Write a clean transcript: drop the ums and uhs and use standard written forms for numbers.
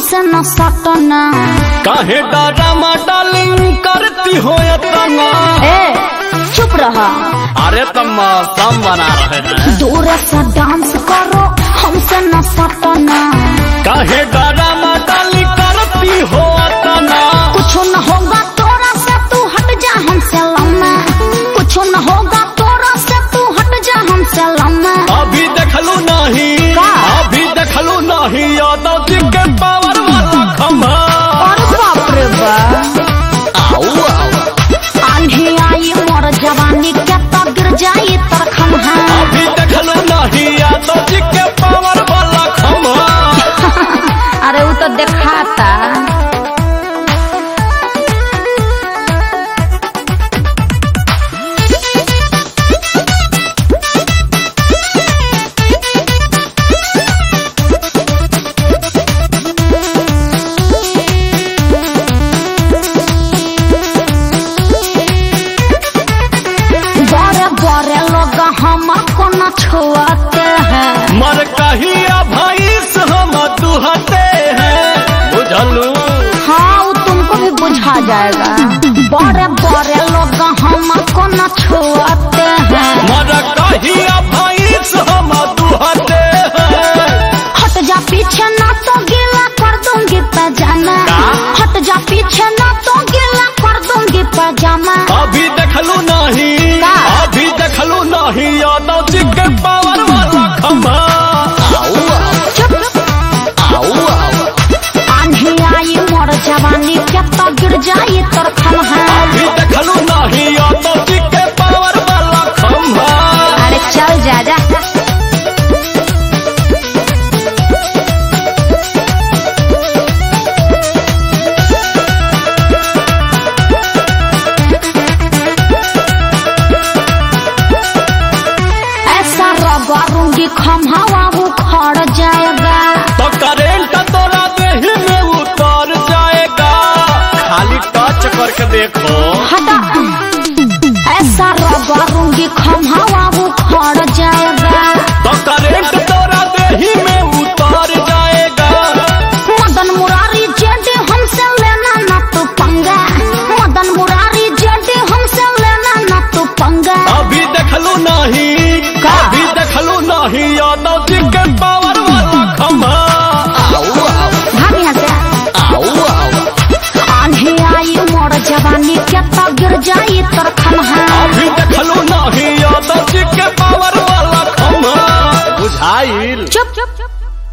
हमसे न सटना। काहे ड्रामा डार्लिंग करती हो इतना? चुप रहा। अरे तुम मौसम बना रहे हैं। दूर से डांस करो हमसे न सटना। काहे ड्रामा डार्लिंग करती हो इतना? कुछ न होगा तोरा से तू हट जा हमसे लम्मा। कुछ न होगा तोरा से तू हट जा हमसे लम्मा। अभी देखलू नहीं, अभी देखलू नहीं यादव जी के पावर वाला खम्भा। और बाप रे बाप, आंधी आई मोर जवानी के तो गिर जाई तर खम्हा। अभी देखलू नहीं यादव जी के पावर वाला खम्भा। अरे वो तो दिखाता। हमको न छुआते हैं। मर कहिया भाई से हम दुहते हैं, बुझलू? हाँ वो तुमको भी बुझा जाएगा। बड़े बड़े लोग हमको न छुआते हैं। मर कहिया भाई से हम दुहते हैं। हट जा पीछे ना तो गीला कर दूंगी पैजामा। हट जा पीछे ना तो गीला कर दूंगी पैजामा। अभी देखलू नहीं, अभी देखलू नहीं यादव जी के पावर वाला खम्भा। आंधी आई मोर जवानी के तो गिर जाई तर खम्हा। अभी देखलू नहीं यादव जी के पावर वाला खम्भा। अरे चल जा जा। करूंगी खम्हावा उखड़ जाएगा। तो करेंट तोरा देह में उतर जाएगा। खाली टच करके देखो। हटा। ऐसा रगड़ूंगी खम्हावा उखड़ जाएगा। तो करेंट तोरा देह में उतर जाएगा। मदन मुरारी जेडी हमसे लेना ना तू पंगा। मदन मुरारी जेडी हमसे लेना ना तू पंगा। अभी देखलू नहीं, अभी देखलू नहीं यादव जी के पावर वाला खम्भा। भाग यहाँ से। आंधी आई मोर जवानी के तो गिर जाई तर खम्हा। अभी देखलू नहीं यादव जी के पावर वाला खम्भा। बुझाइल। चुप चुप चुप।